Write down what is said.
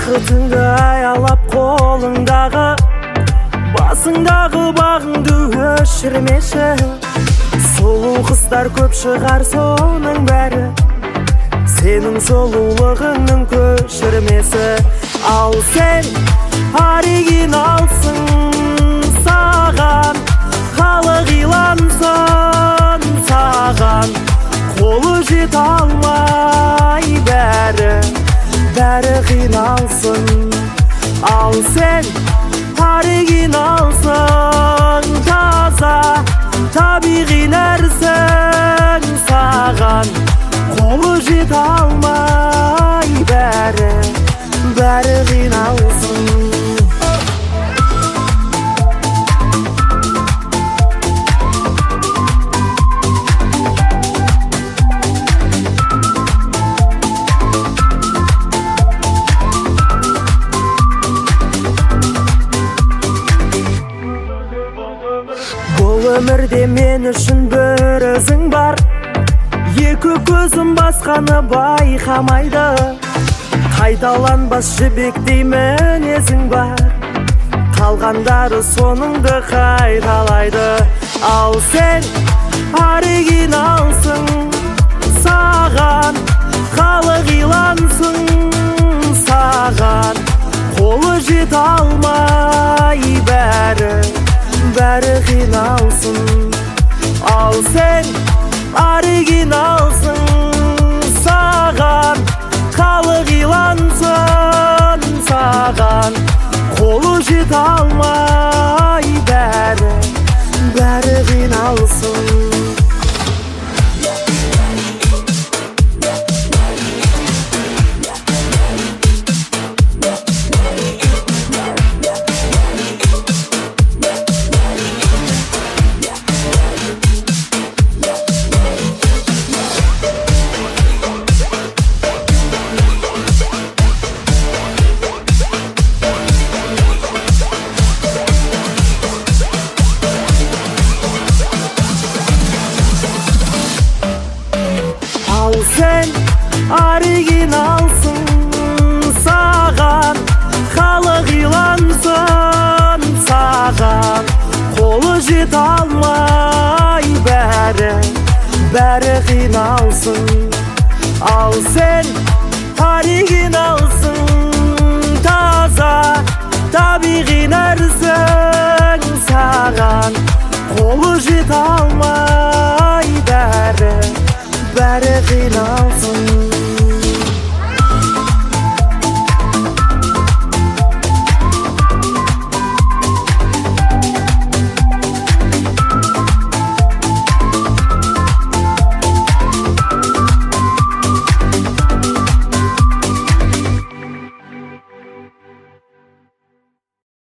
бақытыңды аялап қолыңдағы, басыңдағы бағыңды өшірмеші. Сұлу қыздар көп шығар соның бәрі, сенің сұлулығыңның көшірмесі. Ал сен оригиналсың, саған халық илансын, саған қолы жете алмай бәрі қиналсын. Ал сен оригиналсың, таза табиғи нәрсің, саған қолы жете алмай бәрі қиналсын. Бұл өмірде мен үшін бір өзің бар, екі көзім басқаны байқамайды. Қайталанбас жібектей мінезің бар, қалғандары соныңды қайталайды. Ал сен оригиналсың, саған халық илансын, саған қолы жете алмай бәрі қиналсын. Ал сен оригиналсың, саған халық илансын, саған қолы жете алмай бәрі қиналсын. Сен оригиналсың, саған халық илансын, саған қолы жете алмай бәрі қиналсын. Ал сен оригиналсың, таза табиғи нәрсің, саған қолы жете алмай бәрі қиналсын.